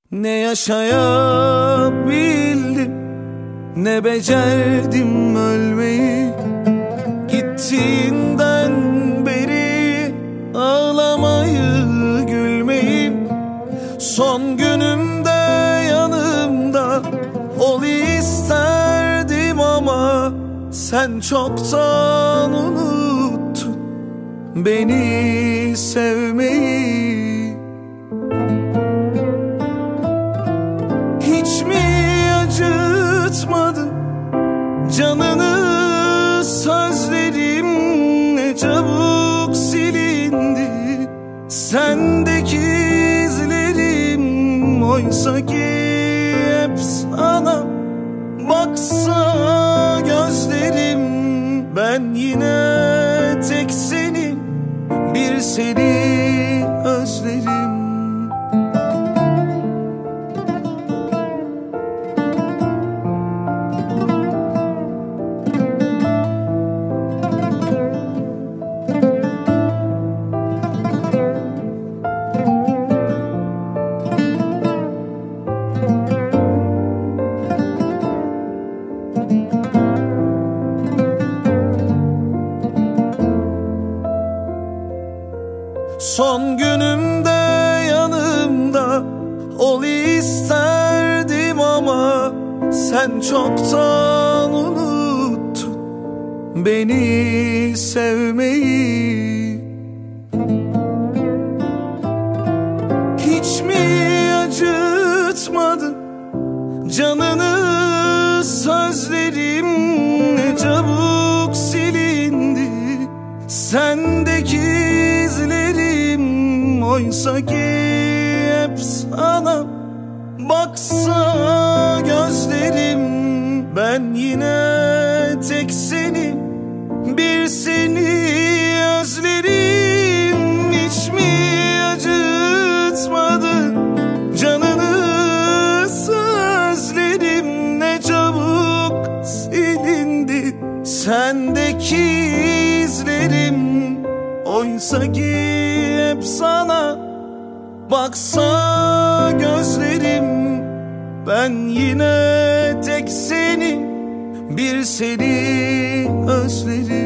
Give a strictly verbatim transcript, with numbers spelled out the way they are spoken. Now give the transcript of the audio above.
Ne yaşayabildim, ne becerdim ölmeyi. Gittiğinden beri ağlamayı, gülmeyi. Son günümde yanımda ol isterdim ama sen çoktan unuttun beni sevmeyi. Hiç mi acıtmadın canını sözlerim, ne çabuk silindi sendeki izlerim. Oysa ki hep sana baksa gözlerim, ben yine tek seni, bir seni özlerim. Son günümde yanımda ol isterdim ama sen çoktan unuttun beni sevmeyi. Hiç mi acıtmadın canını sözlerim, ne çabuk silindi sendeki izlerim. Oysa ki hep sana baksa gözlerim, ben yine tek seni, bir seni özlerim. Hiç mi acıtmadın canını sözlerim, ne çabuk silindi sendeki izlerim. Oysa ki hep sana baksa gözlerim, ben yine tek seni, bir seni özlerim.